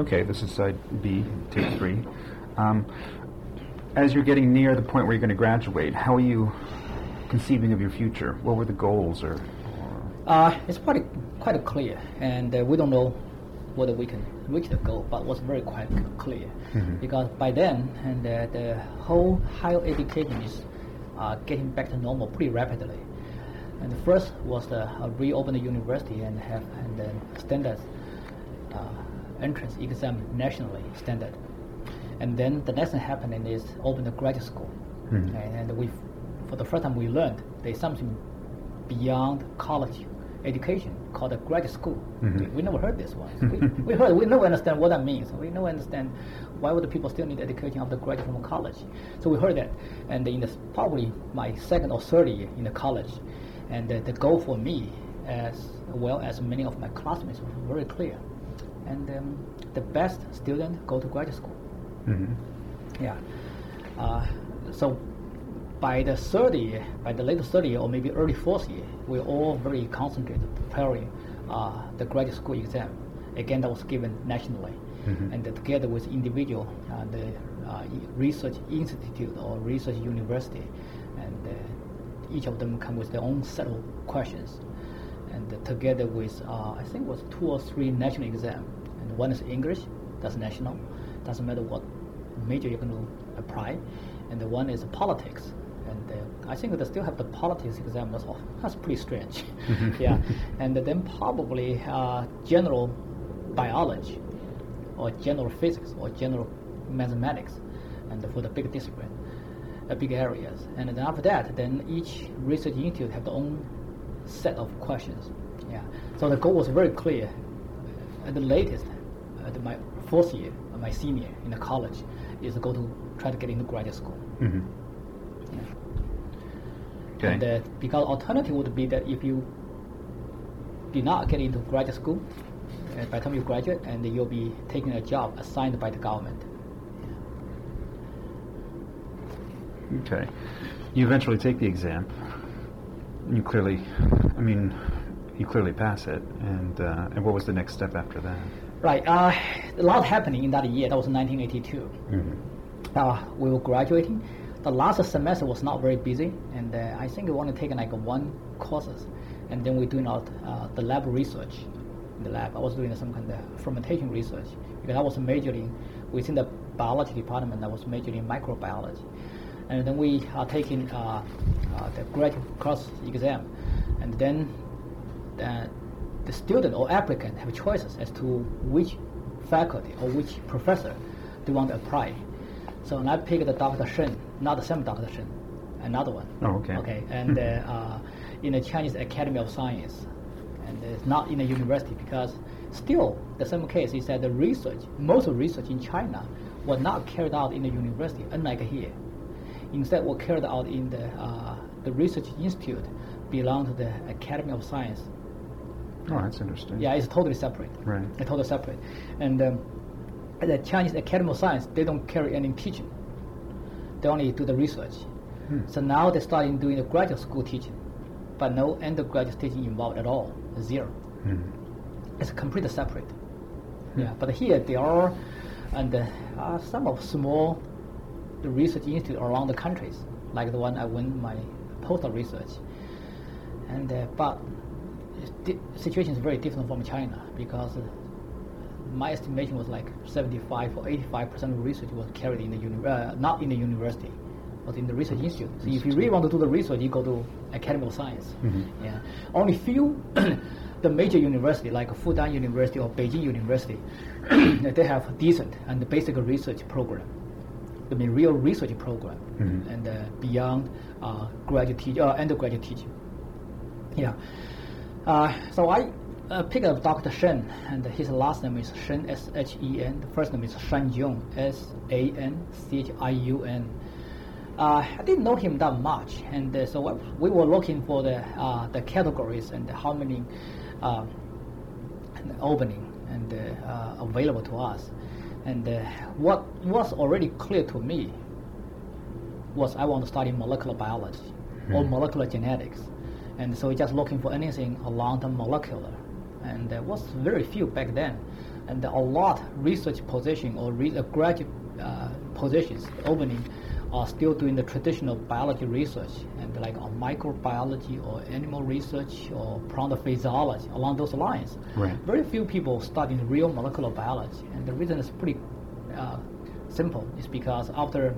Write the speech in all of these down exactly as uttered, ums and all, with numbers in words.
Okay, this is side B, tape three. Um, as you're getting near the point where you're going to graduate, how are you conceiving of your future? What were the goals, or? or uh, it's quite quite clear, and uh, we don't know whether we can reach the goal, but it was very quite clear, mm-hmm. because by then, and uh, the whole higher education is uh, getting back to normal pretty rapidly. And the first was to uh, reopen the university and have and then standard uh, entrance exam nationally standard. And then the next thing happening is open the graduate school. Mm-hmm. And, and we, for the first time, we learned there's something beyond college education called a graduate school. Mm-hmm. We, we never heard this one. we, we heard, we never understand what that means. We never understand why would the people still need education after graduating from college. So we heard that, and in the, probably my second or third year in the college, and the, the goal for me, as well as many of my classmates, was very clear. And um, the best student go to graduate school. Mm-hmm. Yeah. Uh, so by the third year, by the late third year or maybe early fourth year, we're all very concentrated preparing uh, the graduate school exam. Again, that was given nationally, mm-hmm. and uh, together with individual, uh, the uh, research institute or research university, and uh, each of them come with their own set of questions, and uh, together with uh, I think it was two or three national exams, and one is English, that's national, doesn't matter what major you're going to apply, and the one is politics. And uh, I think they still have the politics exam. That's, that's pretty strange. Mm-hmm. Yeah, and then probably uh, general biology, or general physics, or general mathematics, and for the big discipline, uh, big areas. And then after that, then each research institute have their own set of questions. Yeah. So the goal was very clear. At the latest, at my fourth year, my senior in the college, is to go to try to get into graduate school. Mm-hmm. Yeah. Okay. And uh, because alternative would be that if you do not get into graduate school, uh, by the time you graduate, and you'll be taking a job assigned by the government. Yeah. Okay. You eventually take the exam. You clearly, I mean, you clearly pass it. And uh, and what was the next step after that? Right. Uh, a lot happening in that year. That was nineteen eighty-two. Mm-hmm. Uh, we were graduating. The last semester was not very busy, and uh, I think we only taken like one courses, and then we doing out uh, the lab research. In the lab, I was doing some kind of fermentation research because I was majoring within the biology department. I was majoring in microbiology, and then we are taking uh, uh, the graduate course exam, and then uh, the student or applicant have choices as to which faculty or which professor they want to apply. So I picked the Doctor Shen, not the same Doctor Shen, another one. Oh, okay. Okay, and uh, uh, in the Chinese Academy of Science, and it's not in a university because still the same case is that the research, most of research in China was not carried out in the university, unlike here. Instead, was carried out in the uh, the research institute, belong to the Academy of Science. Oh, that's interesting. Yeah, it's totally separate. Right. It's totally separate, and. Um, the Chinese Academy of Science, they don't carry any teaching. They only do the research. Hmm. So now they're starting doing the graduate school teaching, but no undergraduate teaching involved at all, zero. Hmm. It's completely separate. Hmm. Yeah, but here there are, and uh, uh, some of small the research institutes around the countries, like the one I went my postdoc research. And uh, but the situation is very different from China because. Uh, My estimation was like seventy-five or eighty-five percent of research was carried in the uni- uh, not in the university, but in the research institute. So if you really want to do the research, you go to Academy of Science. Mm-hmm. Yeah, only few, the major university like Fudan University or Beijing University, they have decent and basic research program. I mean, real research program, mm-hmm. and uh, beyond uh, graduate teach- uh, undergraduate teaching. Yeah, uh, so I. Uh, pick up Doctor Shen, and his last name is Shen, S H E N. The first name is Shanjiun, S A N C H I U N. Uh, I didn't know him that much, and uh, so we were looking for the uh, the categories and how many uh, opening and uh, uh, available to us. And uh, what was already clear to me was I want to study molecular biology mm-hmm. or molecular genetics, and so just looking for anything along the molecular. And there was very few back then. and a lot research position or re- uh, graduate uh, positions opening are still doing the traditional biology research, and like on microbiology or animal research or plant physiology along those lines. Right. Very few people studying real molecular biology, and the reason is pretty uh, simple. It's because after,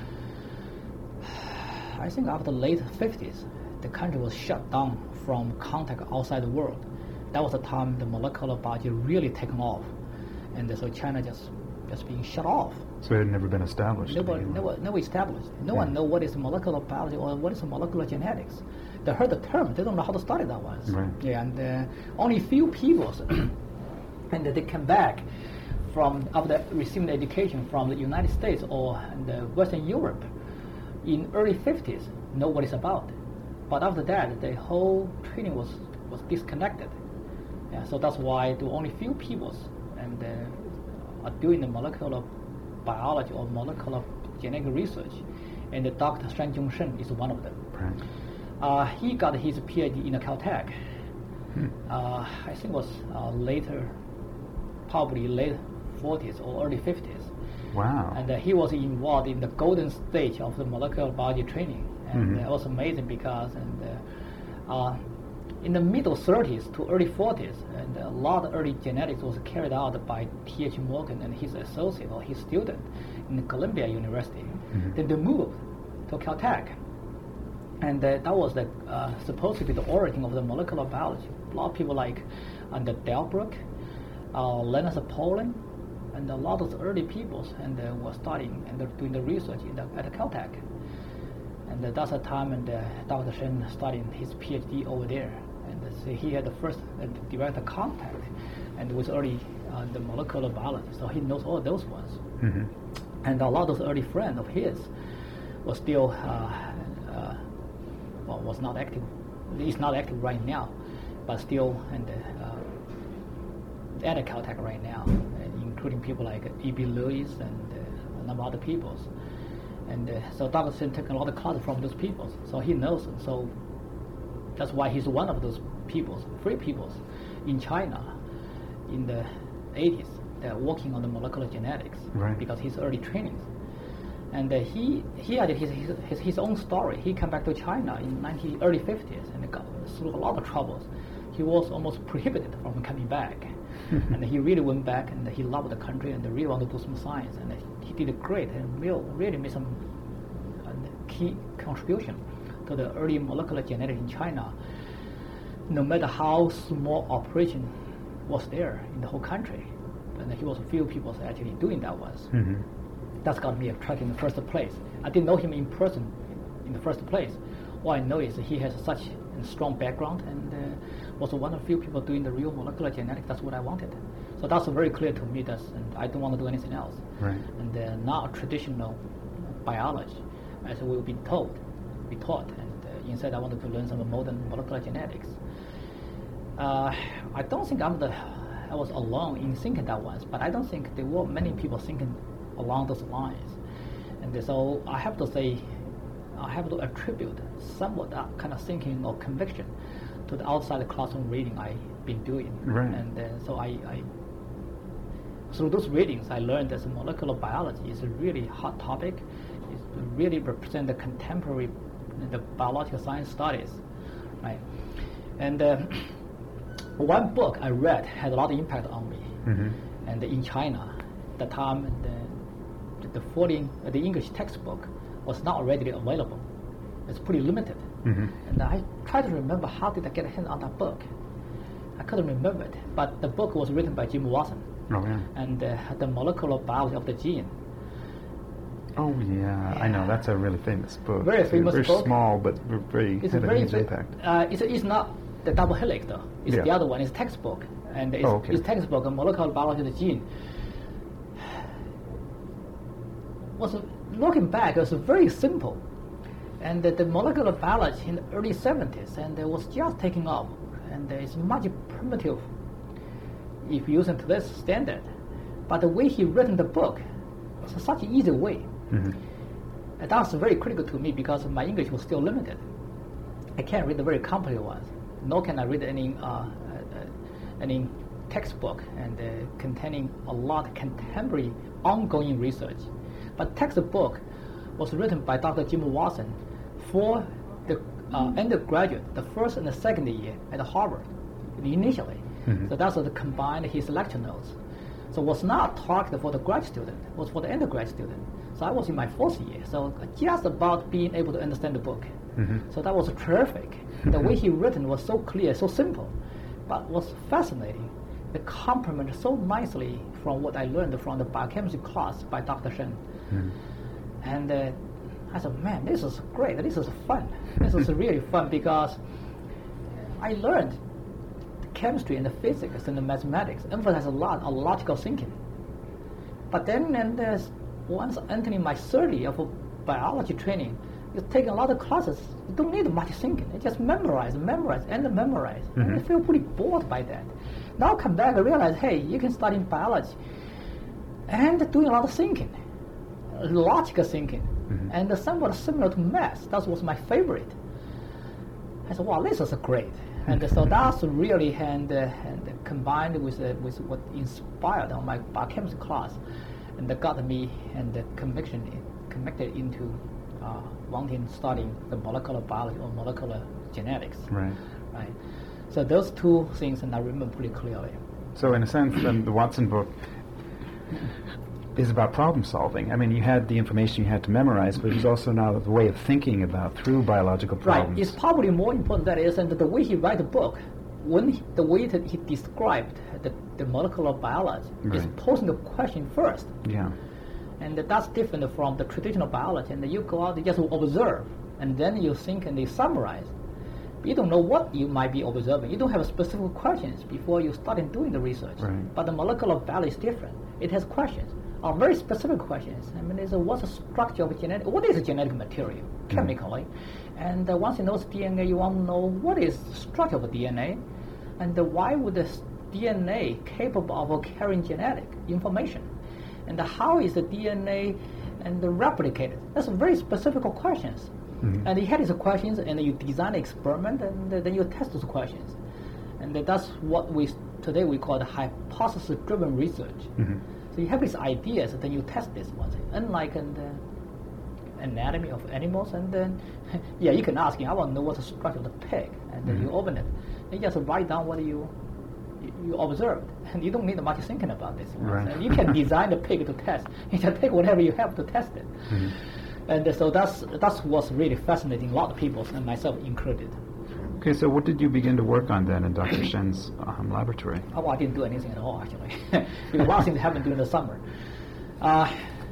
I think after the late fifties, the country was shut down from contact outside the world. That was the time the molecular biology really taken off, and so China just just being shut off. So it had never been established. Never, never, never established. No yeah. one know what is molecular biology or what is molecular genetics. They heard the term, they don't know how to study that one. Right. Yeah, and uh, only few people, and they came back from after receiving education from the United States or the Western Europe in early fifties know what it's about. But after that, the whole training was was disconnected. Yeah, so that's why the only few people and uh, are doing the molecular biology or molecular genetic research, and Doctor Shan Zhongshen is one of them. Right. Uh, he got his PhD in Caltech. Hmm. Uh, I think it was uh, later, probably late forties or early fifties. Wow. And uh, he was involved in the golden stage of the molecular biology training, and mm-hmm. uh, it was amazing because and uh, uh, in the middle thirties to early forties, and a lot of early genetics was carried out by T H Morgan and his associate or his student in Columbia University. Mm-hmm. Then they moved to Caltech, and uh, that was the, uh, supposed to be the origin of the molecular biology. A lot of people like under Delbruck, uh, Linus Pauling, and a lot of the early peoples, and uh, were studying and they're doing the research in the, at Caltech. And uh, that's the time and uh, Doctor Shen studying his PhD over there. And uh, so he had the first uh, direct contact and with early uh, the molecular biology, so he knows all those ones. Mm-hmm. And a lot of those early friends of his was still uh, uh, well, was not active. He's not active right now, but still and uh, at Caltech right now, and including people like E B Lewis and uh, a number of other peoples. And uh, so Doctor Shen took a lot of classes from those peoples, so he knows them. So that's why he's one of those peoples, free peoples in China in the eighties. They're working on the molecular genetics, right. because his early trainings. And uh, he he had his, his his own story. He came back to China in nineteen, early fifties and got through a lot of troubles. He was almost prohibited from coming back. And he really went back, and he loved the country and really wanted to do some science. And he did great and real, really made some uh, key contribution to the early molecular genetics in China. No matter how small operation was there in the whole country, and he was a few people actually doing that was. Mm-hmm. That's got me attracted in the first place. I didn't know him in person in the first place. All I know is that he has such a strong background and uh, was one of the few people doing the real molecular genetics. That's what I wanted. So that's very clear to me. That's, and I don't want to do anything else. Right. And uh, not traditional biology, as we will be told, be taught. And uh, instead, I wanted to learn some modern molecular genetics. Uh, I don't think I'm the, I was alone in thinking that once, but I don't think there were many people thinking along those lines. And so I have to say, I have to attribute somewhat that kind of thinking or conviction to the outside classroom reading I've been doing. Right. And uh, so I, I, through those readings, I learned that molecular biology is a really hot topic. It really represents the contemporary, the biological science studies, right? And uh, one book I read had a lot of impact on me. Mm-hmm. And in China, at the time, the, the foreign, uh, the English textbook was not readily available. It's pretty limited. Mm-hmm. And I tried to remember how did I get a hand on that book. I couldn't remember it, but the book was written by Jim Watson. Oh, yeah. And uh, the molecular biology of the gene. Oh, yeah. yeah. I know. That's a really famous book. Very famous very book. Small, but very, it's had a very huge impact. Uh, it's, it's not the double helix, though. It's yeah. the other one. It's textbook. And it's, oh, okay. it's textbook on molecular biology of the gene. Was looking back, it was very simple. And the, the molecular biology in the early seventies, and it was just taking off. And it's much primitive if using to this standard. But the way he written the book was such an easy way. Mm-hmm. And that's very critical to me because my English was still limited. I can't read the very complicated ones, nor can I read any uh, uh, any textbook and uh, containing a lot of contemporary ongoing research. But textbook was written by Doctor Jim Watson for the uh, undergraduate, the first and the second year at Harvard initially. Mm-hmm. So that's what combined his lecture notes. So it was not targeted for the grad student, it was for the undergrad student. So I was in my fourth year, so just about being able to understand the book. Mm-hmm. So that was terrific. The way he written was so clear, so simple, but was fascinating. It complemented so nicely from what I learned from the biochemistry class by Doctor Shen. Mm-hmm. And uh, I said, man, this is great, this is fun. This is really fun because I learned the chemistry and the physics and the mathematics, emphasize a lot on logical thinking. But then, and uh, once entering my third year of biology training, you're taking a lot of classes. You don't need much thinking. You just memorize, memorize, and memorize. Mm-hmm. And I feel pretty bored by that. Now I come back and realize, hey, you can study biology and doing a lot of thinking, logical thinking, mm-hmm. and somewhat similar to math. That was my favorite. I said, wow, this is great. And uh, so that's really and, uh, and combined with uh, with what inspired on my biochemistry class, and that got me and the conviction connected into uh, wanting studying the molecular biology or molecular genetics. Right. Right. So those two things, and I remember pretty clearly. So in a sense, then the Watson book is about problem solving. I mean, you had the information you had to memorize, but there's also now the way of thinking about through biological problems. Right. It's probably more important that is, and the way he write the book, when he, the way that he described the, the molecular biology right. is posing the question first. Yeah. And that's different from the traditional biology. And you go out, you just observe, and then you think and you summarize. But you don't know what you might be observing. You don't have specific questions before you start doing the research. Right. But the molecular biology is different. It has questions. Are very specific questions. I mean, is uh, what's the structure of genetic? What is a genetic material chemically? Mm. And uh, once you know D N A, you want to know what is the structure of D N A, and uh, why would the D N A capable of carrying genetic information, and uh, how is the D N A and uh, replicated? That's very specific questions. Mm-hmm. And you had these questions, and you design an experiment, and uh, then you test those questions, and uh, that's what we today we call the hypothesis-driven research. Mm-hmm. So you have these ideas, and then you test this one. Unlike in the anatomy of animals, and then, yeah, you can ask, I want to know what's the structure of the pig, and then mm-hmm. you open it. And you just write down what you you, you observed, and you don't need much thinking about this. Right. And you can design the pig to test. You just take whatever you have to test it. Mm-hmm. And uh, so that's that's what's really fascinating, a lot of people, and myself included. Okay, so what did you begin to work on then in Doctor Shen's um, laboratory? Oh, well, I didn't do anything at all, actually. Because a lot of things happened during the summer uh,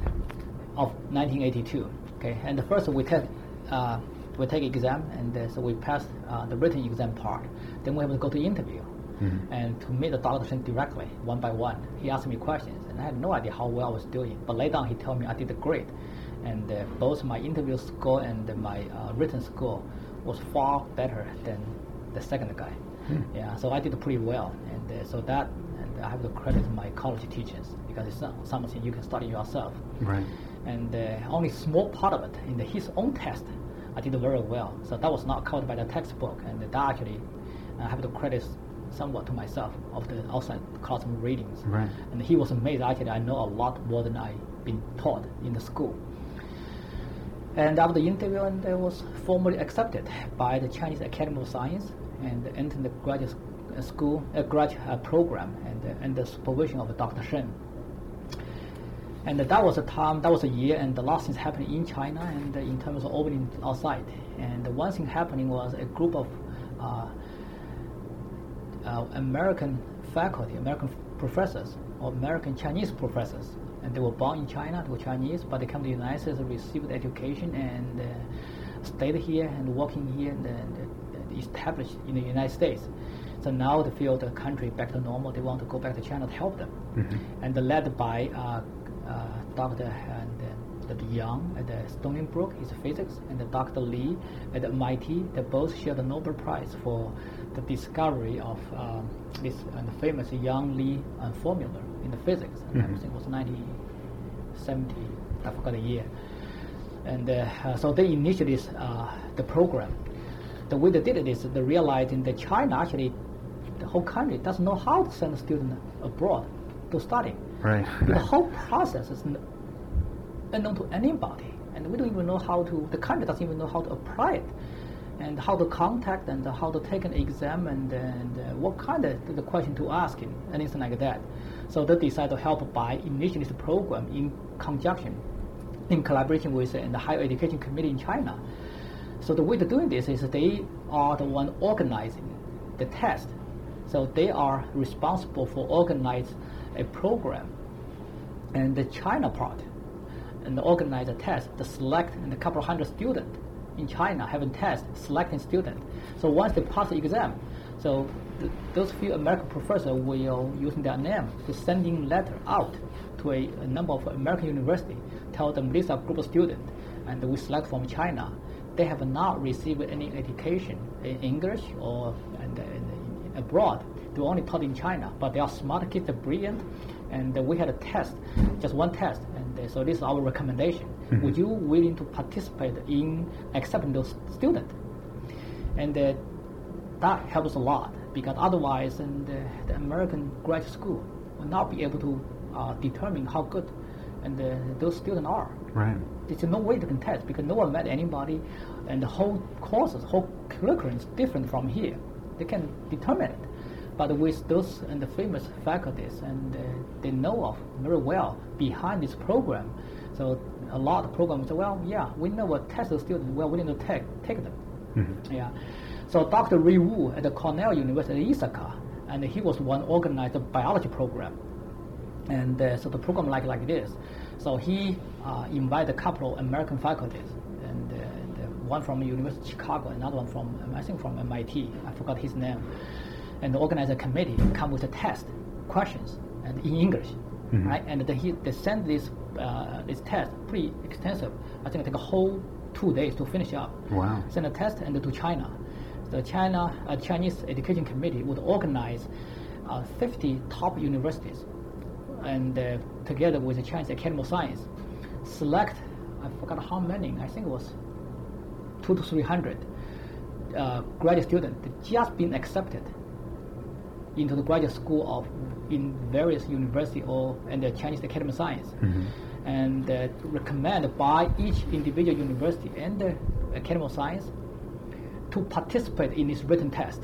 of nineteen eighty-two. Okay, and the first we take uh, we take exam, and uh, so we passed uh, the written exam part. Then we have to go to interview, mm-hmm. and to meet the Doctor Shen directly, one by one. He asked me questions, and I had no idea how well I was doing. But later on, he told me I did great, and uh, both my interview score and uh, my uh, written score was far better than the second guy. Hmm. Yeah, so I did pretty well, and uh, so that, and I have to credit my college teachers because it's not something you can study yourself. Right. And uh, only small part of it in the, his own test, I did very well. So that was not covered by the textbook, and that actually I have to credit somewhat to myself of the outside classroom readings. Right. And he was amazed. Actually, I know a lot more than I've been taught in the school. And after the interview, and I was formally accepted by the Chinese Academy of Science and entered the graduate school, uh, graduate uh, program, and uh, under the supervision of Doctor Shen. And uh, that was a time, that was a year, and the last things happening in China, and uh, in terms of opening outside. And uh, one thing happening was a group of uh, uh, American faculty, American professors, or American Chinese professors. And they were born in China, they were Chinese, but they came to the United States, received education, and uh, stayed here and working here and, and established in the United States. So now they feel the country back to normal. They want to go back to China to help them. Mm-hmm. And led by uh, uh, Doctor and uh, the Yang at the Stony Brook, he's physics, and the Doctor Li at M I T. They both shared the Nobel Prize for the discovery of um, this uh, the famous Yang-Li uh, formula in the physics. Mm-hmm. I think it was nineteen seventy, I forgot the year. And uh, uh, so they initiated uh, the program. The way they did it is they realized in the China actually the whole country doesn't know how to send a student abroad to study. Right. The whole process is n- unknown to anybody, and we don't even know how to. The country doesn't even know how to apply it, and how to contact, and how to take an exam, and, and uh, what kind of the question to ask him, anything like that. So they decided to help by initiating this program in conjunction, in collaboration with uh, the Higher Education Committee in China. So the way they're doing this is they are the one organizing the test. So they are responsible for organize a program, and the China part, and organize a test to select and a couple of hundred students in China having test selecting students. So once they pass the exam, so th- those few American professors will using their name to sending letter out to a, a number of American universities, tell them these are group of students, and we select from China. They have not received any education in English or and, and abroad. They only taught in China, but they are smart kids, they're brilliant, and uh, we had a test, just one test, and uh, so this is our recommendation. Mm-hmm. Would you willing to participate in accepting those students? And uh, that helps a lot, because otherwise and, uh, the American graduate school will not be able to uh, determine how good and uh, those students are. Right. There's no way to contest because no one met anybody, and the whole courses, whole curriculum is different from here. They can determine it. But with those and the famous faculties, and uh, they know of very well behind this program, so a lot of programs say, well, yeah, we know what test the students, we're willing to take take them. Mm-hmm. Yeah. So Doctor Ray Wu at the Cornell University, Ithaca, and he was one organized biology program. And uh, so the program like like this. So he uh, invited a couple of American faculties, and uh, the one from the University of Chicago, another one from um, I think from M I T. I forgot his name. And organize a committee, come with a test, questions, and in English, mm-hmm. right? And they, he, they send this uh, this test pretty extensive. I think it took a whole two days to finish up. Wow. Send a test and to China. The China uh, Chinese Education Committee would organize uh, fifty top universities, and uh, together with the Chinese Academy of Science, select I forgot how many. I think it was two to three hundred uh, graduate students that just been accepted into the graduate school of in various university or and the Chinese Academy of Science, mm-hmm. and uh, recommended by each individual university and the Academy of Science to participate in this written test.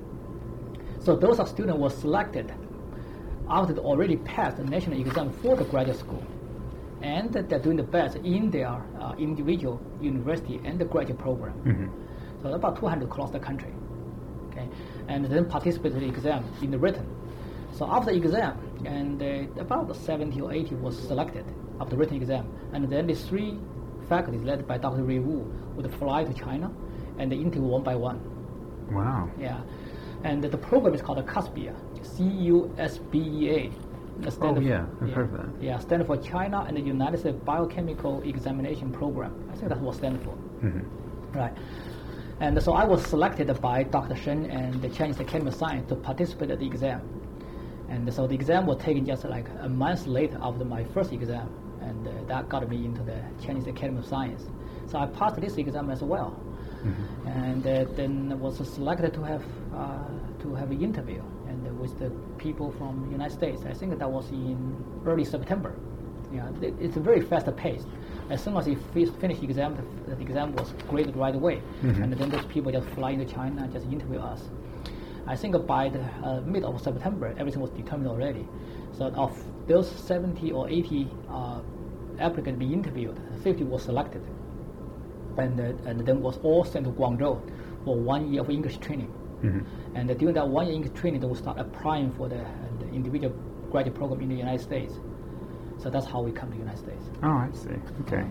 So those are students were selected after they already passed the national exam for the graduate school, and they're doing the best in their uh, individual university and the graduate program. Mm-hmm. So about two hundred across the country. Okay, and then participate in the exam in the written. So after the exam, and uh, about seventy or eighty was selected after the written exam, and then the three faculties led by Doctor Ray Wu would fly to China and they interview one by one. Wow. Yeah, and the program is called CUSBEA, C U S B E A. Oh yeah, I've yeah, heard that. Yeah, stand for China and the United States Biochemical Examination Program. I think that's what it stands for. Mm-hmm. Right. And so I was selected by Doctor Shen and the Chinese Academy of Science to participate in the exam. And so the exam was taken just like a month later after my first exam, and uh, that got me into the Chinese Academy of Science. So I passed this exam as well, mm-hmm. and uh, then was selected to have uh, to have an interview and uh, with the people from the United States. I think that was in early September. Yeah, it, it's a very fast pace. As soon as he f- finished the exam, the, the exam was graded right away, mm-hmm. and then those people just fly into China and just interview us. I think by the uh, mid of September, everything was determined already. So of those seventy or eighty uh, applicants being interviewed, fifty was selected, and uh, and then was all sent to Guangzhou for one year of English training. Mm-hmm. And uh, during that one year English training, they will start applying for the, uh, the individual graduate program in the United States. So that's how we come to the United States. Oh, I see. Okay.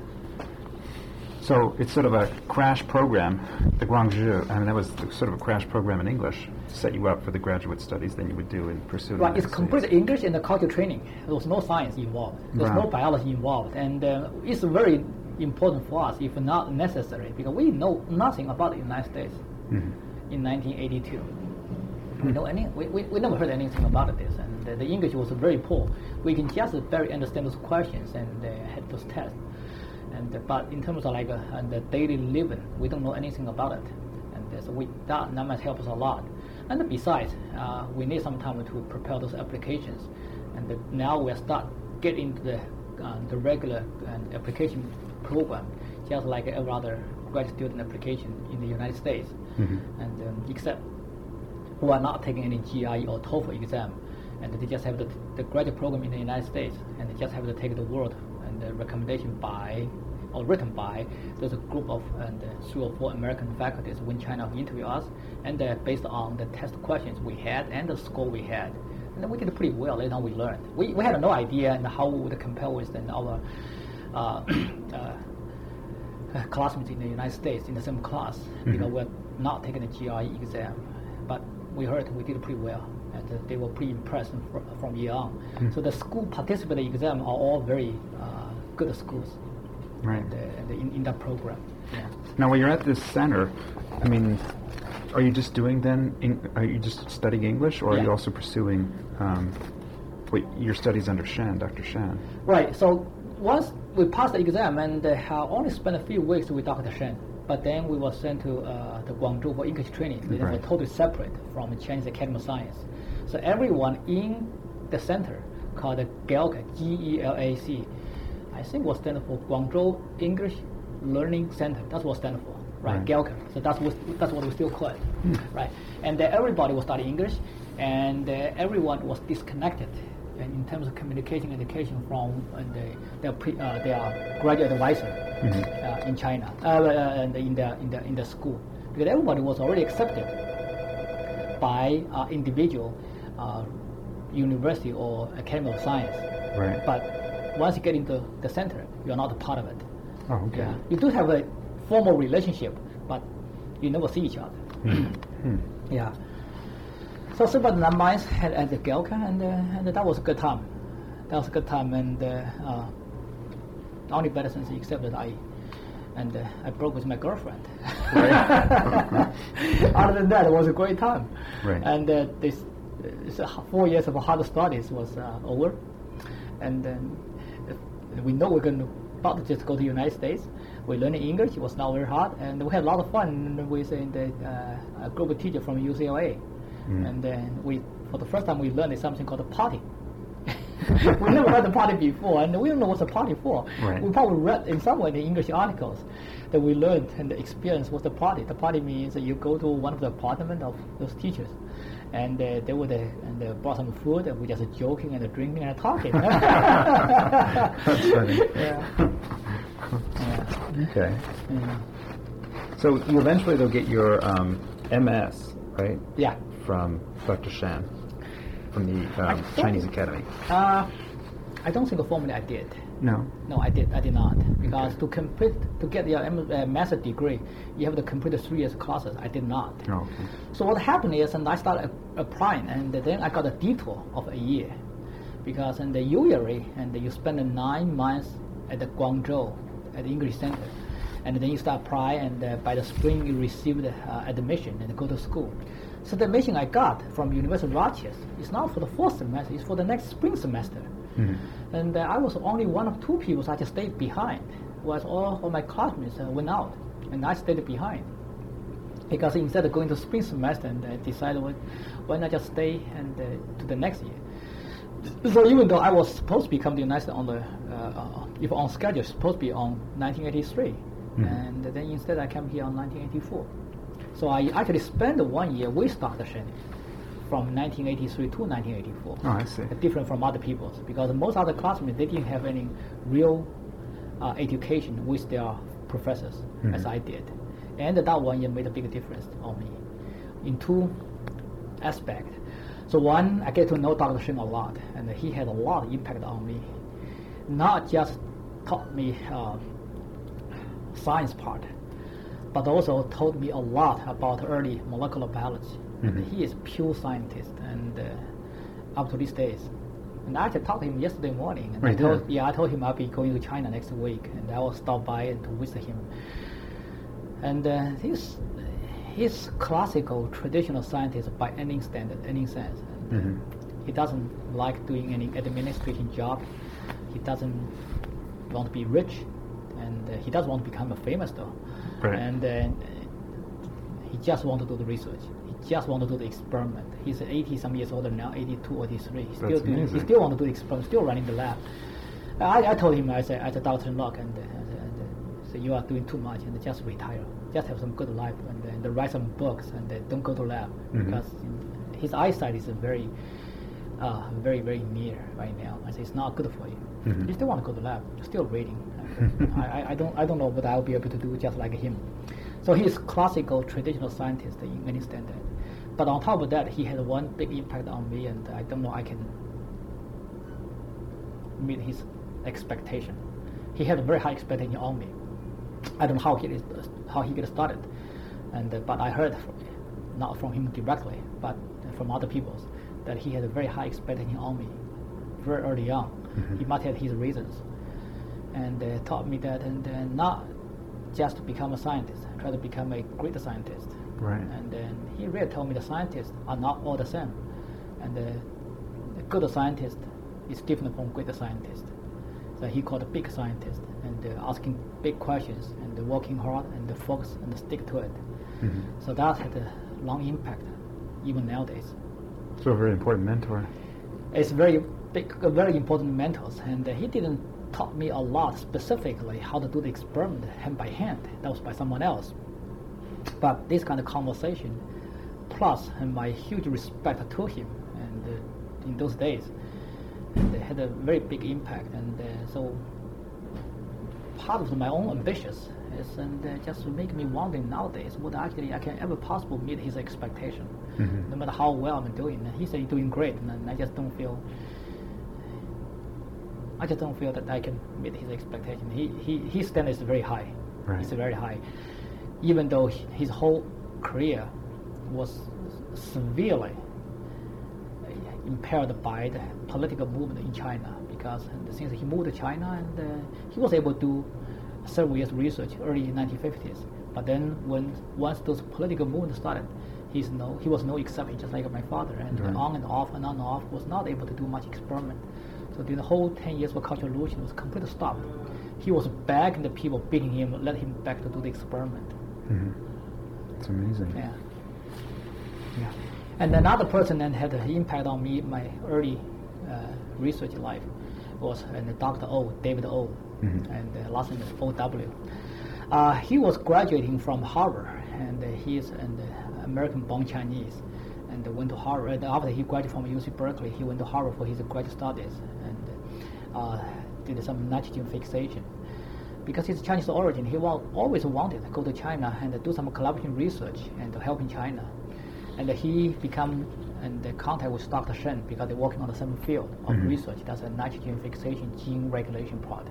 So it's sort of a crash program, the Guangzhou. I mean, that was sort of a crash program in English to set you up for the graduate studies then you would do in pursuit. Right, it's complete English and the cultural training. There was no science involved. There's wow. no biology involved, and uh, it's very important for us, if not necessary, because we know nothing about the United States mm-hmm. in nineteen eighty-two. We know any. We, we, we never heard anything about this, and uh, the English was very poor. We can just barely understand those questions and uh, had those tests. And uh, but in terms of like uh, the daily living, we don't know anything about it, and uh, so we that that might help us a lot. And besides, uh, we need some time to prepare those applications. And the, now we start get into the uh, the regular uh, application program, just like every other grad student application in the United States. Mm-hmm. And um, except who are not taking any G R E or TOEFL exam, and they just have the, the graduate program in the United States, and they just have to take the word and the recommendation by or written by there's a group of and uh, three or four American faculties when China interview us, and uh, based on the test questions we had and the score we had, and then we did pretty well. Later on, we learned. We we had no idea and how we would compare with and our uh, uh, classmates in the United States in the same class, mm-hmm. because we're not taking the G R E exam, but we heard we did pretty well, and uh, they were pretty impressed from, from year on. Mm-hmm. So the school participating exam are all very uh, good schools. Right. And, uh, and in, in that program. Yeah. Now, when you're at this center, I mean, are you just doing then? In, are you just studying English, or yeah. are you also pursuing um, wait, your studies under Shan, Doctor Shan? Right. So once we passed the exam, and uh, only spent a few weeks with Doctor Shan, but then we were sent to uh, the Guangzhou for English training. They right. were totally separate from the Chinese Academy of Science. So everyone in the center called the GELAC, G E L A C. I think what stands for Guangzhou English Learning Center. That's what stands for, right? right. GELAC. So that's what that's what we still call it, mm. right? And uh, everybody was studying English, and uh, everyone was disconnected, and in terms of communication, education from uh, the, their pre, uh, their graduate advisor mm-hmm. uh, in China, uh, and in the in the in the school, because everybody was already accepted by uh, individual uh, university or academy of science, right? But once you get into the center, you are not a part of it. Oh, okay. Yeah. You do have a formal relationship, but you never see each other. Mm. Yeah. So several nine months at, at the GELAC, and, uh, and that was a good time. That was a good time, and uh, uh, the only bad thing except that I and uh, I broke with my girlfriend. Right. Other than that, it was a great time. Right. And uh, this, this uh, four years of hard studies was uh, over, and then. We know we're going to about to just go to the United States. We learned English. It was not very hard, and we had a lot of fun with uh, the uh, a group of teachers from U C L A. Mm. And then we, for the first time, we learned something called a party. We never heard the party before, and we don't know what's a party for. Right. We probably read in somewhere in the English articles that we learned and the experience was the party. The party means that you go to one of the apartments of those teachers, and uh, they would uh, and they brought some food, and we just joking and drinking and talking. That's funny. Yeah. Yeah. Okay. Yeah. So you eventually though get your um, M S, right? Yeah. From Doctor Shan, from the um, Chinese Academy. Uh, I don't think formally I did. No. No, I did. I did not, because to complete to get your uh, master's degree, you have to complete the three years classes. I did not. Oh, okay. So what happened is, and I started applying, and then I got a detour of a year, because in the usually and you spend nine months at the Guangzhou at the English Center, and then you start applying, and uh, by the spring you receive the uh, admission and go to school. So the admission I got from University of Rochester is not for the fourth semester; it's for the next spring semester. Mm-hmm. And uh, I was only one of two people that just stayed behind, whereas all of my classmates uh, went out, and I stayed behind. Because instead of going to spring semester, and I decided, well, why not just stay and uh, to the next year? So even though I was supposed to become the United States on the, uh, if on schedule, supposed to be on nineteen eighty-three, mm-hmm. and then instead I came here on nineteen eighty-four. So I actually spent one year with Doctor Shan. From nineteen eighty-three to nineteen eighty-four. Oh, I see. Different from other people's, because most other classmates, they didn't have any real uh, education with their professors, mm-hmm. as I did. And that one year made a big difference on me in two aspects. So one, I get to know Doctor Shan a lot, and he had a lot of impact on me. Not just taught me uh, science part, but also taught me a lot about early molecular biology. Mm-hmm. He is pure scientist, and uh, up to these days. And I actually talked to him yesterday morning. And right, I told, yeah. yeah, I told him I'll be going to China next week, and I will stop by and to visit him. And uh, he's he's classical, traditional scientist by any standard, any sense. And, mm-hmm. uh, he doesn't like doing any administrative job. He doesn't want to be rich, and uh, he doesn't want to become a famous though. Right. And uh, he just wants to do the research. just want to do the experiment. He's eighty some years older now, eighty-two or eighty-three. He's still That's doing, he amazing. still want to do the experiment, still running the lab. I, I told him, I said, I said, Doctor Locke, and, uh, and, and uh, so you are doing too much, and just retire. Just have some good life, and, uh, and write some books, and uh, don't go to lab, Mhm. because his eyesight is very, uh, very, very near right now. I said, it's not good for you. Mhm. You still want to go to lab, still reading. And, uh, I, I, I don't, I don't know whether I'll be able to do just like him. So he's classical, traditional scientist in any standard. But on top of that, he had one big impact on me, and I don't know I can meet his expectation. He had a very high expectation on me. I don't know how he is, how he get started, and uh, but I heard from, not from him directly, but from other people, that he had a very high expectation on me very early on. Mhm. He must have his reasons, and uh, taught me that, and uh, not just to become a scientist, try to become a great scientist. Right. And then he really told me the scientists are not all the same, and uh, a good scientist is different from great scientist. So he called a big scientist, and uh, asking big questions, and uh, working hard, and uh, focus, and stick to it. Mhm. So that had a long impact, even nowadays. So a very important mentor. It's very big, uh, very important mentors, and uh, he didn't taught me a lot specifically how to do the experiment hand by hand. That was by someone else. But this kind of conversation, plus and my huge respect to him, and uh, in those days, and they had a very big impact. And uh, so part of my own ambitions is, and uh, just make me wondering nowadays what actually I can ever possibly meet his expectation, Mhm. no matter how well I'm doing. And he said you're doing great, and I just don't feel. I just don't feel that I can meet his expectation. He he his standard is very high. Right. It's very high, even though he- his whole career was severely impaired by the political movement in China, because since he moved to China, and uh, he was able to do several years research early nineteen fifties. But then when once those political movements started, he's no he was no exception, just like my father, and Right. on and off and on and off was not able to do much experiment. So during the whole ten years of Cultural Revolution was completely stopped. He was begging the people, beating him, let him back to do the experiment. Mhm. It's amazing. Yeah. Yeah. And another person that had an impact on me, my early uh, research life, was uh, Doctor O, David O, Mhm. and uh, last name is O W. Uh, he was graduating from Harvard, and uh, he is an uh, American-born Chinese, and uh, went to Harvard. After he graduated from U C Berkeley, he went to Harvard for his graduate studies, and uh, did some nitrogen fixation. Because he's Chinese origin, he wa- always wanted to go to China and do some collaborative research and to help in China. And he become in the contact with Doctor Shen because they're working on the same field of Mhm. research. That's a nitrogen fixation gene regulation part.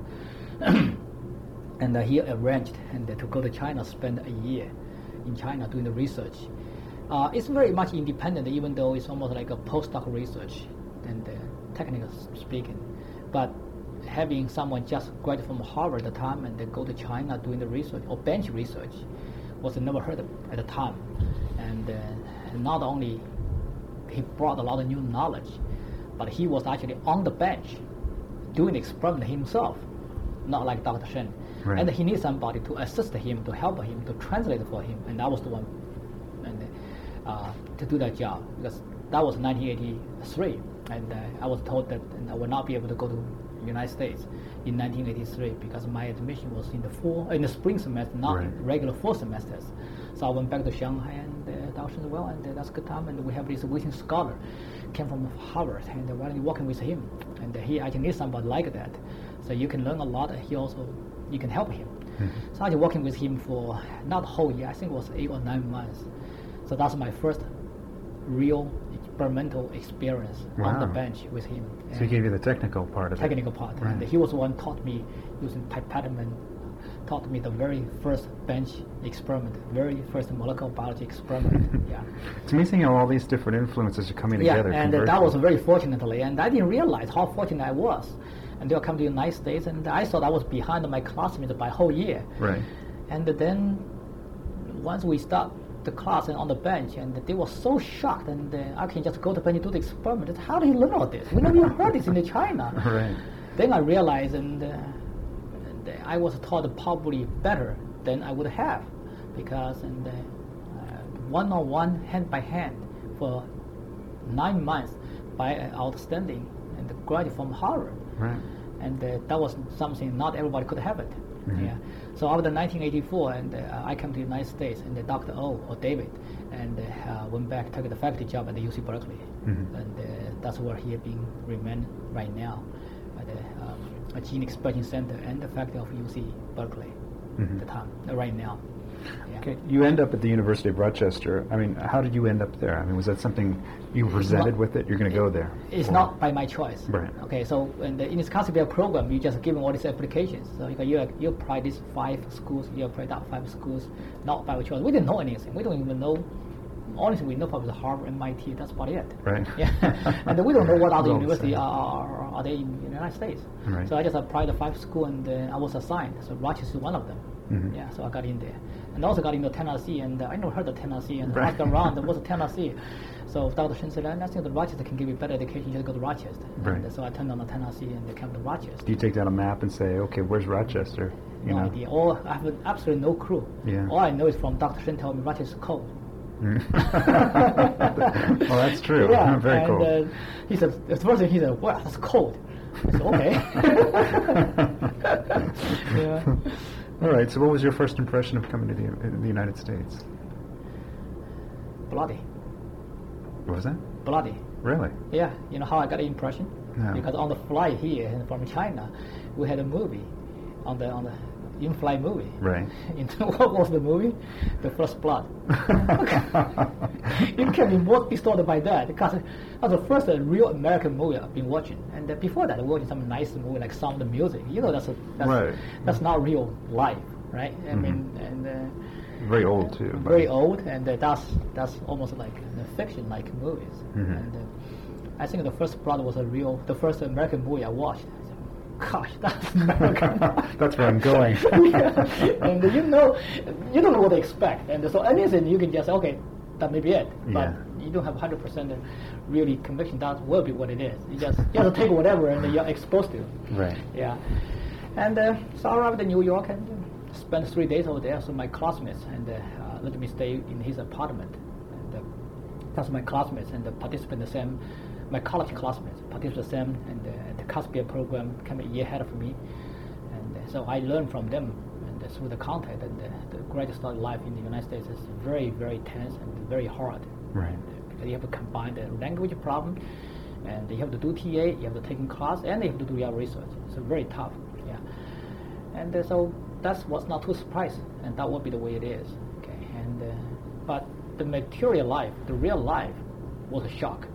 And uh, he arranged and uh, to go to China, spend a year in China doing the research. Uh, it's very much independent, even though it's almost like a postdoc research, and uh, technically speaking. But having someone just graduated from Harvard at the time and then go to China doing the research or bench research was never heard of at the time. And uh, not only he brought a lot of new knowledge, but he was actually on the bench doing the experiment himself, not like Doctor Shen. Right. And he needs somebody to assist him, to help him, to translate for him, and I was the one and, uh, to do that job, because that was nineteen eighty-three, and uh, I was told that I would not be able to go to the United States in nineteen eighty-three because my admission was in the fall, in the spring semester, not Right. in regular fall semesters. So I went back to Shanghai, and uh, Doctor Shen, well, and uh, that's a good time, and we have this visiting scholar, came from Harvard, and uh, while you're working with him, and uh, he actually needs somebody like that, so you can learn a lot. He also, you can help him. Mhm. So I was working with him for not a whole year, I think it was eight or nine months. So that's my first real experimental experience on the Wow. bench with him. So he gave you the technical part of technical it. part. Right. And he was the one taught me using pipetting, taught me the very first bench experiment, very first molecular biology experiment. Yeah. It's amazing how all these different influences are coming Yeah, together. and uh, that converging. was very fortunately, and I didn't realize how fortunate I was until I come to the United States, and I thought I was behind my classmates by a whole year. Right. And then once we start the class and on the bench, and they were so shocked, and uh, I can just go to bench and do the experiment. How do you learn all this? We never even heard this in China. Right. Then I realized, and, uh, and uh, I was taught probably better than I would have, because and uh, uh, one-on-one, hand-by-hand for nine months by an outstanding and graduate from Harvard. Right. And uh, that was something not everybody could have it. Mm-hmm. Yeah. So after nineteen eighty-four, and uh, I came to the United States, and uh, Doctor O or David, and uh, went back took the faculty job at the U C Berkeley, Mm-hmm. and uh, that's where he been remain right now, at the um, a gene expression center and the faculty of U C Berkeley Mm-hmm. at the time. Uh, right now. Yeah. Okay, you end up at the University of Rochester. I mean, how did you end up there? I mean, was that something you presented not- with it? You're going to go there? It's Or- not by my choice. Right. Okay, so in, the, in this concept program, you just give them all these applications. So you, you, you apply these five schools, you apply that five schools, not by our choice. We didn't know anything. We don't even know. Only thing we know about the Harvard, M I T, that's about it. Right. Yeah. And we don't know what other Well, universities same. are, are, are they in the United States. Right. So I just applied the five schools, and uh, I was assigned. So Rochester is one of them. Mhm. Yeah, so I got in there. And also got into Tennessee, and uh, I never heard of Tennessee, and Right. asked around, what's Tennessee? So Doctor Shen said, I think that Rochester can give you better education, you just go to Rochester. Right. And so I turned on the Tennessee and came to Rochester. Do you take down a map and say, okay, where's Rochester? You No know? idea. Or I have absolutely no clue. Yeah. All I know is from Doctor Shen told me Rochester is cold. Mm. Well, that's true. Yeah, Very and cool. uh, he said, the first thing he said, well, that's cold. I said, okay. Yeah. All right, so what was your first impression of coming to the, uh, the United States? Bloody. What was that? Bloody. Really? Yeah, you know how I got the impression? No. Because on the flight here and from China, we had a movie, on the on the in-flight movie. Right. You know what was the movie? The First Blood. You can be more disturbed by that because it was the first uh, real American movie I've been watching. And uh, before that, I was watching some nice movie like Sound of Music. You know, that's a, that's, Right. that's not real life, right? I Mhm. mean, and uh, Very old, too. but- very old, and uh, that's that's almost like uh, fiction-like movies. Mhm. And uh, I think the First Blood was a real, the first American movie I watched. I said, gosh, that's American. That's where I'm going. Yeah. And uh, you know, you don't know what to expect, and so anything you can just say, okay, that may be it, but Yeah. you don't have one hundred percent really conviction that will be what it is. You just you have to take whatever and you're exposed to. Right. Yeah. And uh, so I arrived in New York and uh, spent three days over there. So my classmates and uh, uh, let me stay in his apartment. And uh, that's my classmates and uh, participate in the same, my college classmates participate in the same and uh, the Caspia program came a year ahead of me. And uh, so I learned from them and uh, through the contact. And uh, the graduate study life in the United States is very, very tense and very hard. Right. And, uh, because you have to combine the language problem, and you have to do T A, you have to take in class, and you have to do your research. It's very tough. Yeah. And uh, so that's what's not too surprised, and that will be the way it is. Okay. And uh, but the material life, the real life, was a shock.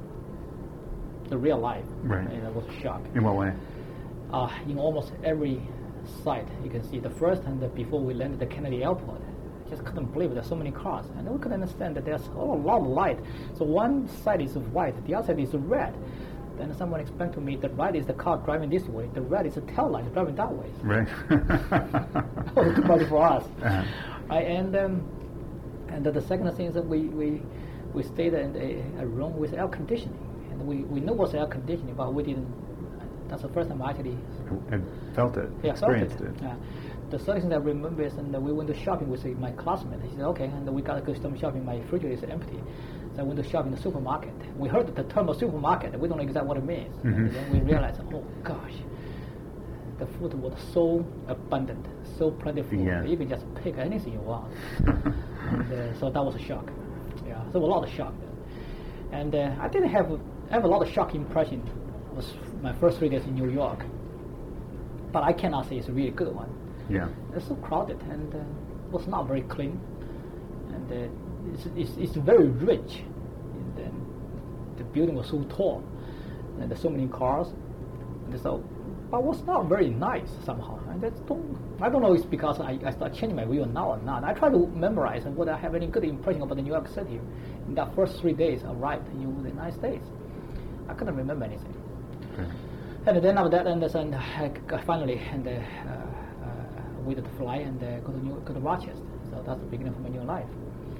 The real life, Right. uh, was a shock. In what way? Uh, in almost every site, you can see the first and the, before we landed at the Kennedy Airport, I just couldn't believe there's so many cars, and we could understand that there's a lot of light. So one side is white, the other side is red. Then someone explained to me the right is the car driving this way, the red is the tail light driving that way. Right. That was too much for us. Uh-huh. Right, and um, and the, the second thing is that we, we, we stayed in a, a room with air conditioning, and we, we knew what's air conditioning, but we didn't. That's the first time I actually I felt it. yeah, felt experienced it. it. Yeah. The third thing I remember is and we went to shopping with uh, my classmate. He said, okay, and we got to go some shopping. My refrigerator is empty. So I went to shop in the supermarket. We heard the term of supermarket. We don't know exactly what it means. Mhm. And then we realized, oh gosh, the food was so abundant, so plentiful. Yeah. You can just pick anything you want. And, uh, so that was a shock. Yeah, so a lot of shock. And uh, I didn't have I have a lot of shock impression. It was my first three days in New York. But I cannot say it's a really good one. Yeah. It's so crowded and uh, was not very clean, and uh, it's, it's it's very rich. And then the building was so tall, and there's so many cars, and so but was not very nice somehow. And that's don't I don't know if it's because I, I start changing my view now or not. I try to memorize and whether I have any good impression about the New York City in that first three days I arrived in the United States. I couldn't remember anything. Okay. And then after that, and then I finally and uh, uh, we did fly and uh, go to New, go to Rochester. So that's the beginning of my new life.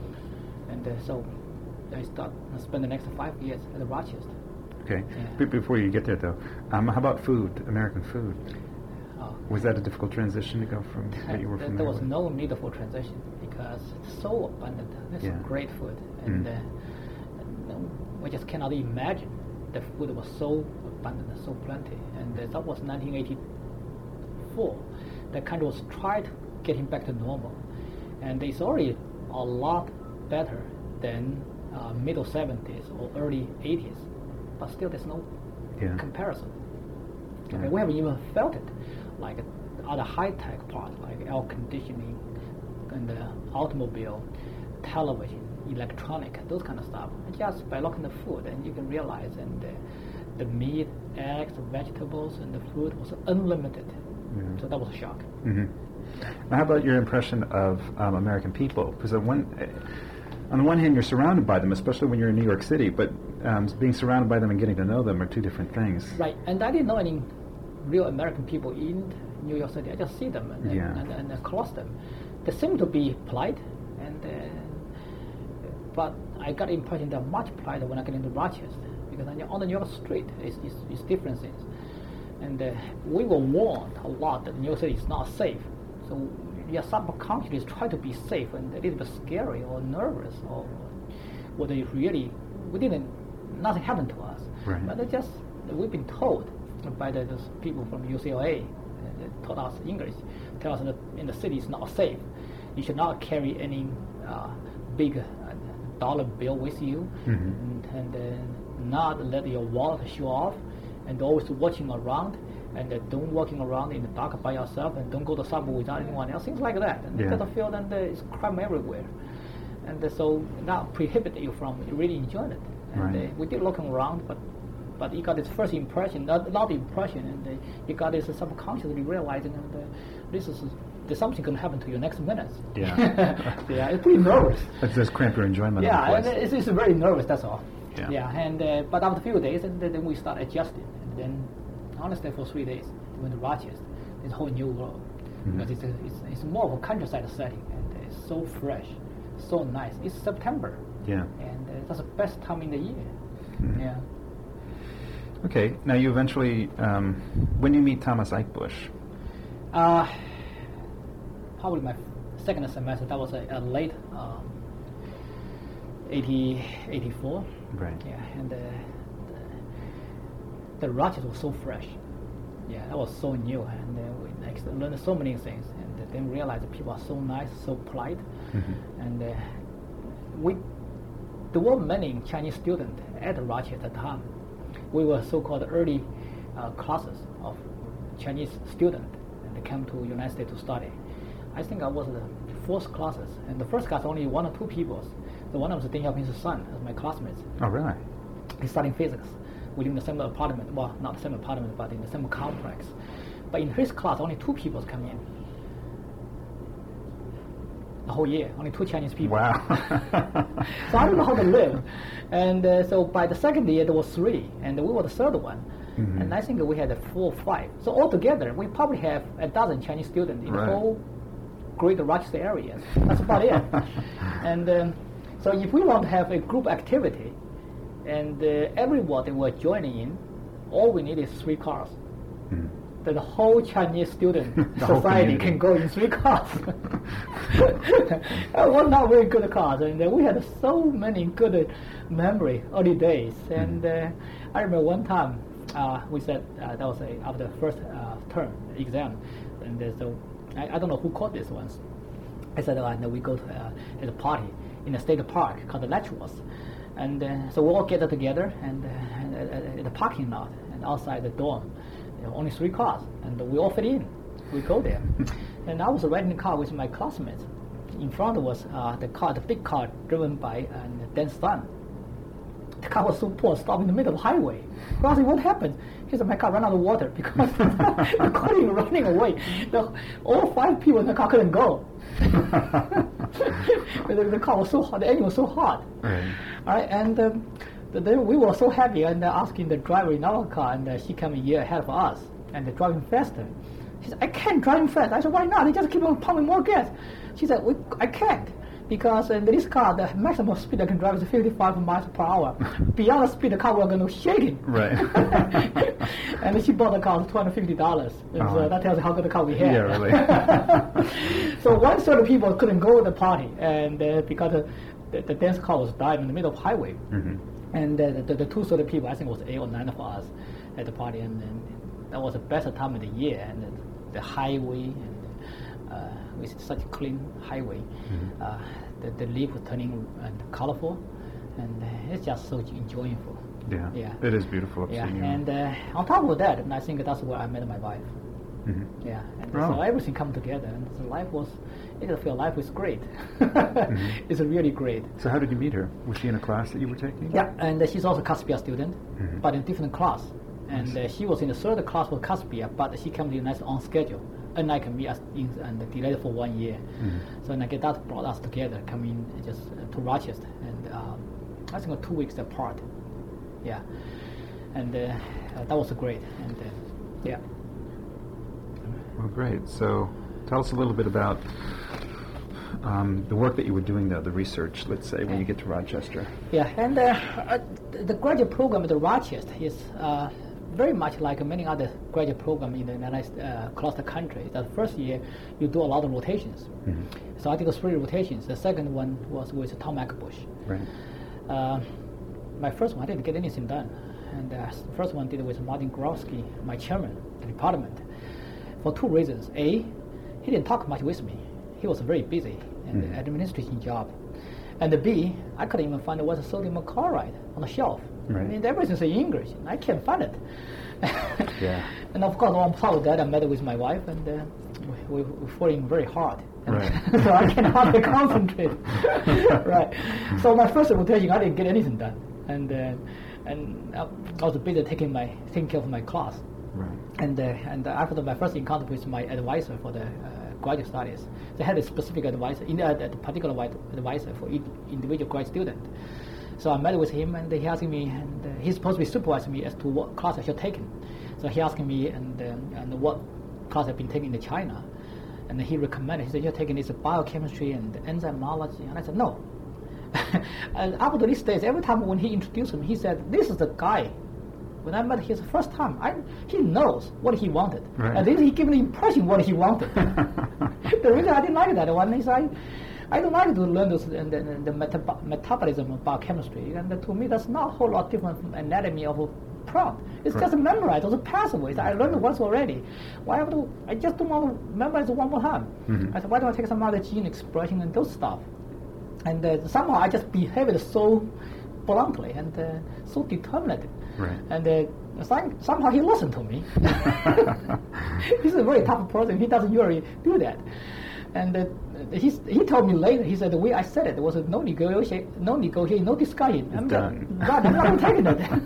And uh, so I start I spend the next five years at Rochester. Okay. Yeah. Be- before you get there, though, um, how about food? American food. Uh, was that a difficult transition to go from what you were there, familiar there was with? no need for transition because it's so abundant. It's Yeah. great food, and Mm. uh, no, we just cannot imagine the food was so abundant, so plenty. And uh, that was nineteen eighty-four. The country was trying to getting back to normal, and it's already a lot better than uh, middle seventies or early eighties, but still there's no Yeah. comparison. Yeah. Okay, we haven't even felt it, like other high-tech parts like air conditioning and the automobile, television, electronic, those kind of stuff. And just by looking at the food, and you can realize, and uh, the meat, eggs, vegetables, and the fruit was unlimited. Mhm. So that was a shock. Mm-hmm. Now, how about your impression of um, American people? Because on one, on the one hand, you're surrounded by them, especially when you're in New York City, but um, being surrounded by them and getting to know them are two different things. Right, and I didn't know any real American people in New York City. I just see them and, Yeah. and, and, and across them. They seem to be polite, and uh, but I got the impression they're much politer when I get into Rochester, because on the, on the New York street, it's, it's, it's different things. And uh, we were warned a lot that New York City is not safe. So your subconscious try to be safe, and a little bit scary or nervous, or whether it really, we didn't, nothing happened to us. Right. But it just, we've been told by the, those people from U C L A, uh, they taught us English, tell us that in the city it's not safe. You should not carry any uh, big uh, dollar bill with you, Mm-hmm. and, and uh, not let your wallet show off, and always watching around, and uh, don't walking around in the dark by yourself, and don't go to subway without anyone else, things like that. And Yeah. you gotta feel that there is crime everywhere, and uh, so that prohibit you from really enjoying it. And Right. uh, we did looking around, but but you got this first impression, not, not the impression, and uh, you got this subconsciously realizing that uh, this is there's something going to happen to you next minute. Yeah. Yeah, it's pretty nervous. That does cramp your enjoyment Yeah, of and the place. it's, it's very nervous. That's all. Yeah. and uh, but after a few days, and then we start adjusting, and then honestly, for three days, we went to Rochester. It's a whole new world Mhm. because it's, a, it's it's more of a countryside setting, and it's so fresh, so nice. It's September, Yeah. and uh, that's the best time in the year. Mhm. Yeah. Okay, now you eventually, um, when you meet Thomas Eichbusch, Uh, probably my second semester. That was a, a late um, eighty, eighty-four. right? Yeah, and uh, the, the Rochester was so fresh. Yeah, that was so new, and uh, we next learned so many things, and uh, then realized that people are so nice, so polite, Mhm. and uh, we there were many Chinese students at Rochester at the time. We were so-called early uh, classes of Chinese students, and they came to United States to study. I think I was the fourth classes, and the first class only one or two people. So one of them was Deng Xiaoping's son, as my classmates. Oh, really? He's studying physics. We live in the same apartment. Well, not the same apartment, but in the same complex. But in his class, only two people come in. The whole year, only two Chinese people. Wow. So I don't know how to live. And uh, so by the second year, there was three, and we were the third one. Mhm. And I think we had a four or five. So altogether, we probably have a dozen Chinese students in Right. the whole greater Rochester area. That's about it. And um, so if we want to have a group activity, and uh, everybody were joining in, all we need is three cars. Mhm. That the whole Chinese student The whole society community. can go in three cars. It was not very good cars, and uh, we had so many good uh, memory early days. And uh, I remember one time uh, we said uh, that was a, after the first uh, term exam, and uh, so I, I don't know who caught this once. I said, uh, no, we go to uh, at a party in a state park called the Letchworth. And uh, so we all gather together and, uh, and uh, at the parking lot and outside the dorm. You know, only three cars, and we all fit in. We go there. And I was riding the car with my classmates. In front was uh, the car, the big car driven by uh, Dan's son. The car was so poor, stopped in the middle of the highway. I asked him, what happened? He said, my car ran out of water because the car is running away. The, all five people in the car couldn't go. the, the car was so hot, the engine was so hot. Right. All right, and um, the, the, we were so happy, and uh, asking the driver in our car, and uh, she came a year ahead of us, and uh, driving faster. She said, I can't drive fast. I said, why not? They just keep on pumping more gas. She said, we, I can't, because in this car, the maximum speed I can drive is fifty-five miles per hour. Beyond the speed, the car was going to shake it. Right. And she bought the car for two hundred fifty dollars. And Uh-huh. so that tells you how good the car we had. Yeah, really. So one sort of people couldn't go to the party, and uh, because uh, the, the dance car was died in the middle of the highway. Mm-hmm. And uh, the, the two sort of people, I think it was eight or nine of us at the party, and, and that was the best time of the year. And the, the highway, and uh, with such a clean highway, Mm-hmm. uh, the, the leaf was turning and colorful, and uh, it's just so enjoyable. Yeah. Yeah. It is beautiful up Yeah, seeing you. and uh, on top of that, and I think that's where I met my wife. Mm-hmm. Yeah, and Oh. so everything come together, and so life was, I just feel life was great. Mm-hmm. It's really great. So how did you meet her? Was she in a class that you were taking? Yeah, and uh, she's also a Caspia student, Mhm. but in different class. And uh, she was in the third class with Caspia, but she came to the United States on schedule, unlike me, as in, and delayed for one year. Mhm. So and I get that brought us together, coming just uh, to Rochester, and um, I think two weeks apart. Yeah, and uh, uh, that was great. And uh, yeah. Well, great. So tell us a little bit about um, the work that you were doing there, the research, let's say, when you get to Rochester. Yeah, and uh, uh, the graduate program at the Rochester is uh, very much like many other graduate programs in the United States, uh, across the country. The first year, you do a lot of rotations. Mhm. So I did three rotations. The second one was with Tom McBush. Right. Uh, my first one, I didn't get anything done. And uh, the first one I did with Martin Growski, my chairman of the department, for two reasons. A, he didn't talk much with me. He was very busy in Mhm. the administration job. And the B, I couldn't even find what's sodium chloride on the shelf. Right. I mean, everything's in English, and I can't find it. Yeah. And of course, on top of that, I met with my wife, and uh, we, we were falling very hard. And Right. so I can hardly concentrate. Right. So my first rotation, I didn't get anything done, and uh, and I I was busy taking my taking care of my class. Right. And uh, and after my first encounter with my advisor for the uh, graduate studies, they had a specific advisor, in uh, a particular white advisor for each individual grad student. So I met with him, and he asked me, and uh, he's supposed to be supervising me as to what class I should take. So he asked me, and um, and what class I've been taking in China, and he recommended. He said, "You're taking this biochemistry and enzymology," and I said, "No." And up to these days, every time when he introduced me, he said, "This is the guy." When I met him the first time, I, he knows what he wanted, Right. and then he gave me the impression what he wanted. The reason I didn't like that one is I, I don't like to learn this and the, the meta- metabolism of biochemistry, and to me that's not a whole lot different from anatomy of a plant. It's Right. just memorize those pathways. I learned it once already. Why have to? I just don't want to memorize it one more time. Mhm. I said, why don't I take some other gene expression and those stuff? And uh, somehow I just behaved so bluntly and uh, so determined. Right. And uh, some, somehow he listened to me. He's a very tough person. He doesn't usually do that. And uh, he he told me later. He said the way I said it was no negotiation, no negotiation, no discussion. I'm done. Just, right, I'm not taking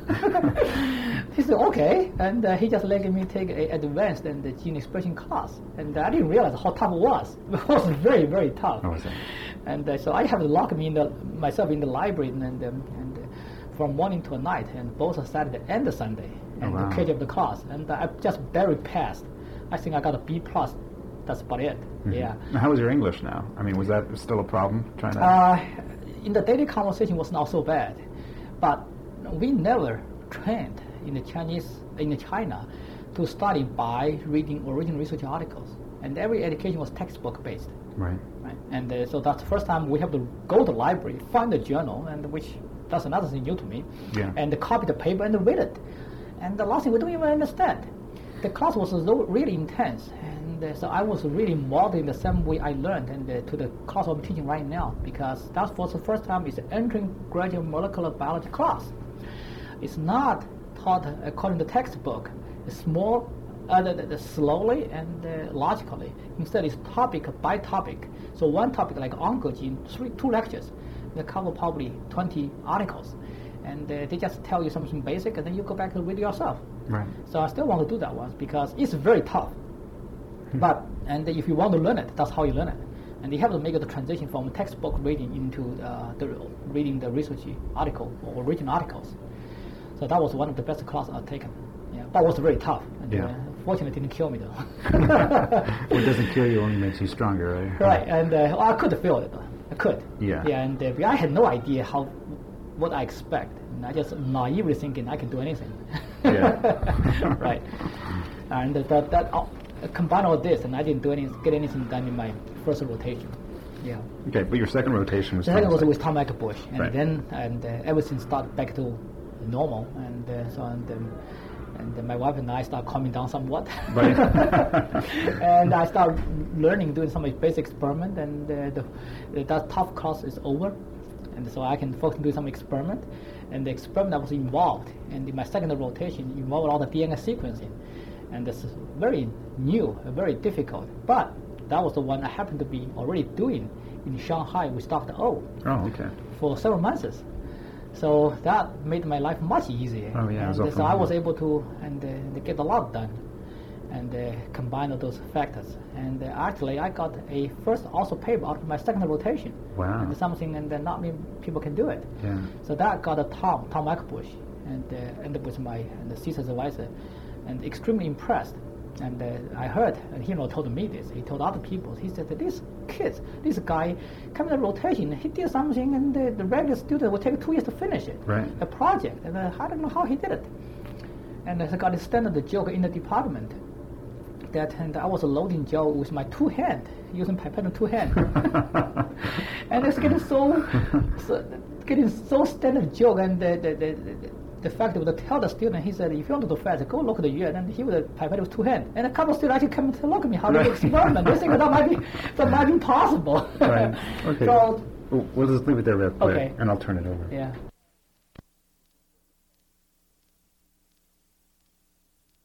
it. He said okay, and uh, he just let me take a advanced and the gene expression class. And I didn't realize how tough it was. It was very very tough. How was it? And uh, so I have to lock me in the myself in the library and um, and uh, from morning to night, and both Saturday and the Sunday, and Oh, wow. to catch up the class. And uh, I just barely passed. I think I got a B plus. That's about it. Mhm. Yeah. Now, how was your English now? I mean, was that still a problem trying to? Uh, in the daily conversation was not so bad, but we never trained in the Chinese in the China to study by reading original research articles, and every education was textbook based. Right. Right. And uh, so that's the first time we have to go to the library, find the journal, and which that's another thing new to me, Yeah. and copy the paper and read it. And the last thing we don't even understand. The class was so really intense, and uh, so I was really modeling the same way I learned and uh, to the class I'm teaching right now, because that was the first time it's entering graduate molecular biology class. It's not taught according to textbook. It's more uh, the, the, slowly and uh, logically. Instead, it's topic by topic. So one topic like oncogene, three, two lectures, they cover probably twenty articles, and uh, they just tell you something basic, and then you go back and read yourself. Right. So I still want to do that once because it's very tough. But and if you want to learn it, that's how you learn it. And you have to make the transition from textbook reading into uh, the reading the research article or original articles. So that was one of the best classes I've taken. Yeah, but it was very tough. And, Yeah. uh, fortunately, it didn't kill me though. What doesn't kill you only makes you stronger, right? Right, and uh, I could feel it. I could. Yeah. Yeah, and uh, I had no idea how what I expect. And I just naively thinking I can do anything. Yeah. Right. And that that uh, combine all this, and I didn't do any get anything done in my first rotation. Yeah. Okay, but your second rotation was. The second was Tom with Tom Eckerbush, and Right. then and uh, everything started back to normal, and uh, so and. Um, And uh, my wife and I start calming down somewhat. Right. And I start learning, doing some basic experiment, and uh, the, the that tough class is over, and so I can focus on doing some experiment. And the experiment I was involved, and in my second rotation involved all the D N A sequencing, and this is very new, very difficult. But that was the one I happened to be already doing in Shanghai with Doctor O. Oh, okay. For several months. So that made my life much easier. Oh, yeah, and so uh, so I was able to and uh, get a lot done, and uh, combine all those factors. And uh, actually, I got a first also paper out of my second rotation. Wow. And something, and uh, not many people can do it. Yeah. So that got a Tom Tom Eckerbush, and uh, ended up with my and the thesis advisor, and extremely impressed. And uh, I heard, and he not told me this, he told other people, he said that this kid, this guy, coming to rotation, he did something, and the, the regular student will take two years to finish it, Right. the project, and uh, I don't know how he did it. And I got a standard joke in the department, that and I was loading Joe with my two hand, using pipette and two hand. And it's getting so, so, getting so standard joke, and the, the, the, the The fact was to tell the student, he said, if you want to do fast, go look at the year, and he would pipette with two hands. And a couple of students actually come to look at me how to do experiment. They think that might be that might be possible. Right. Okay. So Well, we'll just leave it there real quick, Okay. and I'll turn it over. yeah.